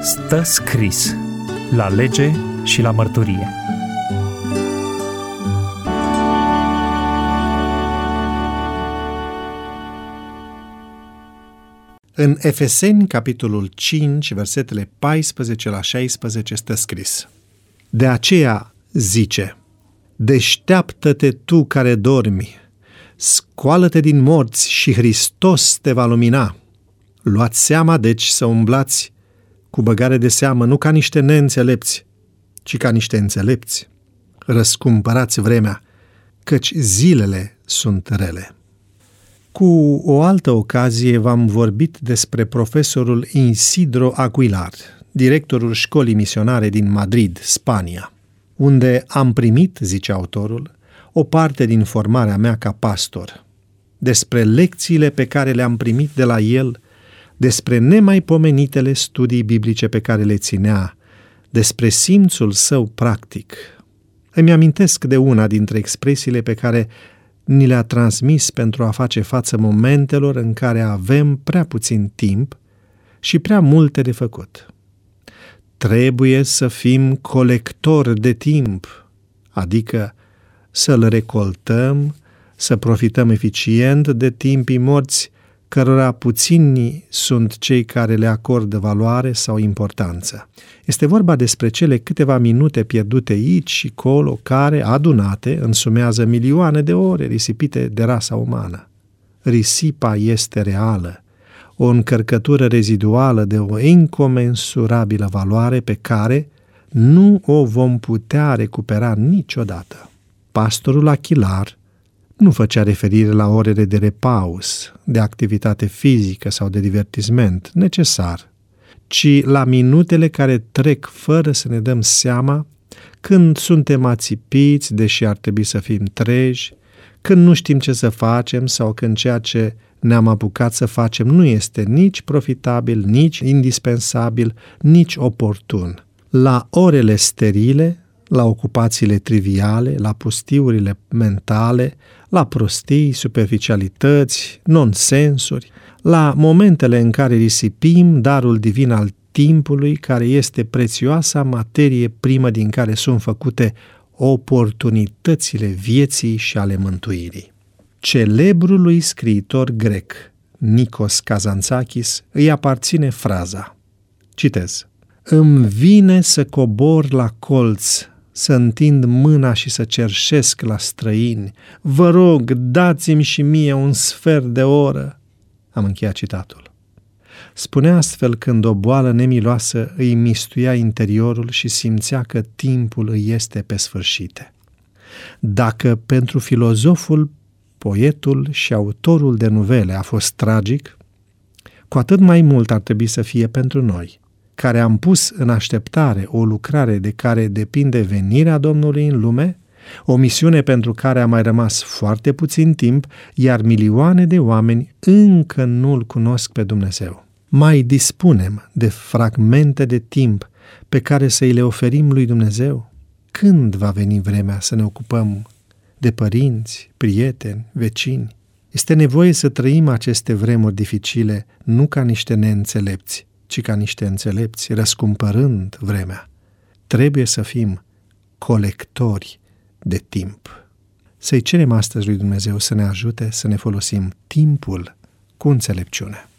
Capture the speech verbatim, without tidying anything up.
Stă scris la lege și la mărturie. În Efeseni, capitolul cinci, versetele paisprezece la șaisprezece, stă scris: De aceea zice, deșteaptă-te tu care dormi, scoală-te din morți și Hristos te va lumina. Luați seama, deci, să umblați cu băgare de seamă, nu ca niște neînțelepți, ci ca niște înțelepți. Răscumpărați vremea, căci zilele sunt rele. Cu o altă ocazie v-am vorbit despre profesorul Isidro Aguilar, directorul școlii misionare din Madrid, Spania, unde am primit, zice autorul, o parte din formarea mea ca pastor, despre lecțiile pe care le-am primit de la el, despre nemaipomenitele studii biblice pe care le ținea, despre simțul său practic. Îmi amintesc de una dintre expresiile pe care ni le-a transmis pentru a face față momentelor în care avem prea puțin timp și prea multe de făcut. Trebuie să fim colectori de timp, adică să-l recoltăm, să profităm eficient de timpii morți, cărora puțini sunt cei care le acordă valoare sau importanță. Este vorba despre cele câteva minute pierdute aici și colo, care, adunate, însumează milioane de ore risipite de rasa umană. Risipa este reală, o încărcătură reziduală de o incomensurabilă valoare pe care nu o vom putea recupera niciodată. Pastorul Aguilar nu făcea referire la orele de repaus, de activitate fizică sau de divertisment necesar, ci la minutele care trec fără să ne dăm seama, când suntem ațipiți, deși ar trebui să fim treji, când nu știm ce să facem sau când ceea ce ne-am apucat să facem nu este nici profitabil, nici indispensabil, nici oportun. La orele sterile, la ocupațiile triviale, la pustiurile mentale, la prostii, superficialități, nonsensuri, la momentele în care risipim darul divin al timpului, care este prețioasa materie primă din care sunt făcute oportunitățile vieții și ale mântuirii. Celebrului scriitor grec, Nikos Kazantzakis, îi aparține fraza. Citez: Îmi vine să cobor la colț, să întind mâna și să cerșesc la străini. Vă rog, dați-mi și mie un sfert de oră. Am încheiat citatul. Spunea astfel când o boală nemiloasă îi mistuia interiorul și simțea că timpul îi este pe sfârșite. Dacă pentru filozoful, poetul și autorul de nuvele a fost tragic, cu atât mai mult ar trebui să fie pentru noi, care am pus în așteptare o lucrare de care depinde venirea Domnului în lume, o misiune pentru care a mai rămas foarte puțin timp, iar milioane de oameni încă nu-L cunosc pe Dumnezeu. Mai dispunem de fragmente de timp pe care să îi le oferim lui Dumnezeu? Când va veni vremea să ne ocupăm de părinți, prieteni, vecini? Este nevoie să trăim aceste vremuri dificile nu ca niște neînțelepți, ci ca niște înțelepți, răscumpărând vremea. Trebuie să fim colectori de timp. Să-i cerem astăzi lui Dumnezeu să ne ajute să ne folosim timpul cu înțelepciune.